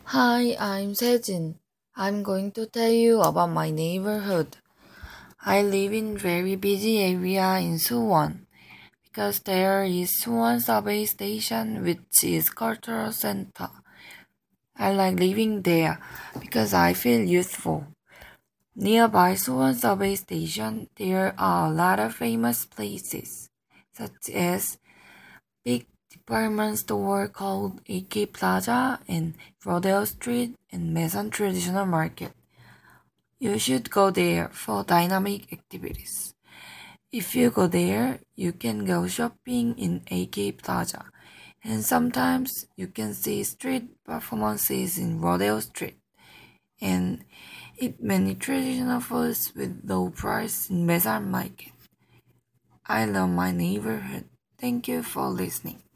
Hi, I'm Sejin. I'm going to tell you about my neighborhood. I live in very busy area in Suwon because there is Suwon subway station which is cultural center. I like living there because I feel youthful. Nearby Suwon subway station there are a lot of famous places such as big department store called AK Plaza and Rodeo Street and Maison Traditional Market. You should go there for dynamic activities. If you go there, you can go shopping in AK Plaza, and sometimes you can see street performances in Rodeo Street and eat many traditional foods with low price in Maison Market. I love my neighborhood. Thank you for listening.